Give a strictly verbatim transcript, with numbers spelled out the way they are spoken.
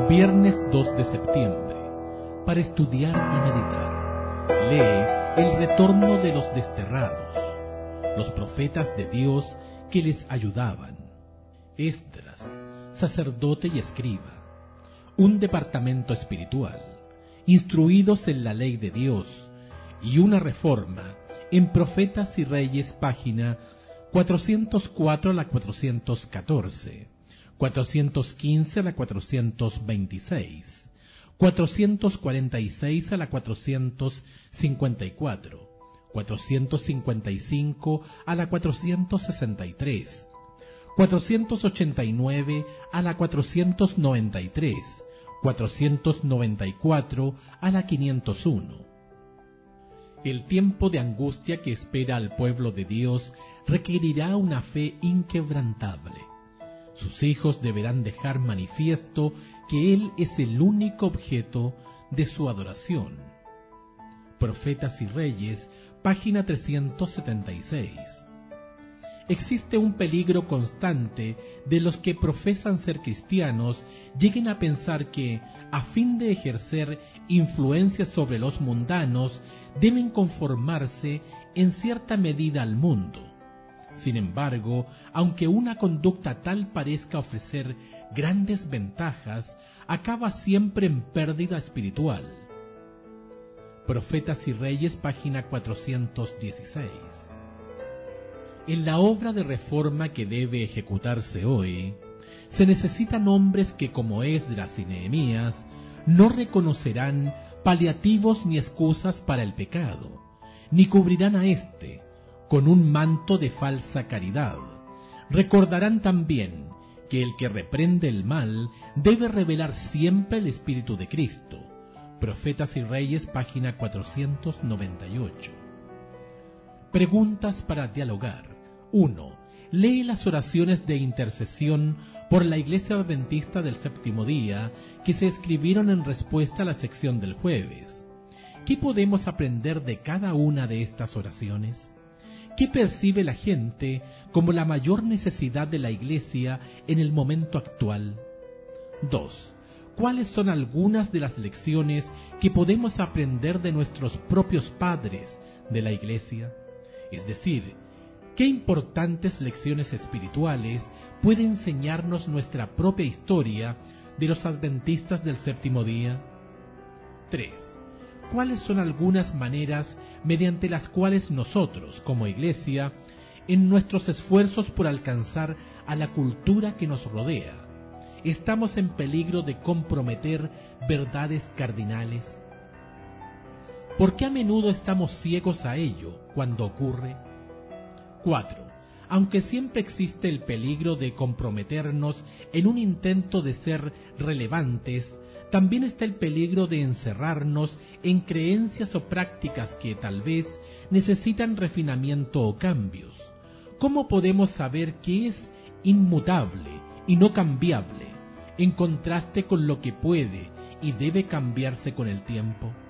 Viernes dos de septiembre, para estudiar y meditar. Lee el retorno de los desterrados, los profetas de Dios que les ayudaban. Esdras, sacerdote y escriba, un departamento espiritual, instruidos en la ley de Dios, y una reforma en Profetas y Reyes, página cuatrocientos cuatro a la cuatrocientos catorce, cuatrocientos quince a la cuatrocientos veintiséis, cuatrocientos cuarenta y seis a la cuatrocientos cincuenta y cuatro, cuatrocientos cincuenta y cinco a la cuatrocientos sesenta y tres, cuatrocientos ochenta y nueve a la cuatrocientos noventa y tres, cuatrocientos noventa y cuatro a la quinientos uno. El tiempo de angustia que espera al pueblo de Dios requerirá una fe inquebrantable. Sus hijos deberán dejar manifiesto que Él es el único objeto de su adoración. Profetas y Reyes, página trescientos setenta y seis. Existe un peligro constante de los que profesan ser cristianos lleguen a pensar que, a fin de ejercer influencia sobre los mundanos, deben conformarse en cierta medida al mundo. Sin embargo, aunque una conducta tal parezca ofrecer grandes ventajas, acaba siempre en pérdida espiritual. Profetas y Reyes, página cuatrocientos dieciséis. En la obra de reforma que debe ejecutarse hoy, se necesitan hombres que, como Esdras y Nehemías, no reconocerán paliativos ni excusas para el pecado, ni cubrirán a éste con un manto de falsa caridad. Recordarán también que el que reprende el mal debe revelar siempre el Espíritu de Cristo. Profetas y Reyes, página cuatrocientos noventa y ocho. Preguntas para dialogar. uno. Lee las oraciones de intercesión por la Iglesia Adventista del Séptimo Día que se escribieron en respuesta a la sección del jueves. ¿Qué podemos aprender de cada una de estas oraciones? ¿Qué percibe la gente como la mayor necesidad de la Iglesia en el momento actual? dos. ¿Cuáles son algunas de las lecciones que podemos aprender de nuestros propios padres de la Iglesia? Es decir, ¿qué importantes lecciones espirituales puede enseñarnos nuestra propia historia de los adventistas del séptimo día? tres. ¿Cuáles son algunas maneras mediante las cuales nosotros, como Iglesia, en nuestros esfuerzos por alcanzar a la cultura que nos rodea, estamos en peligro de comprometer verdades cardinales? ¿Por qué a menudo estamos ciegos a ello cuando ocurre? cuatro. Aunque siempre existe el peligro de comprometernos en un intento de ser relevantes, también está el peligro de encerrarnos en creencias o prácticas que tal vez necesitan refinamiento o cambios. ¿Cómo podemos saber qué es inmutable y no cambiable, en contraste con lo que puede y debe cambiarse con el tiempo?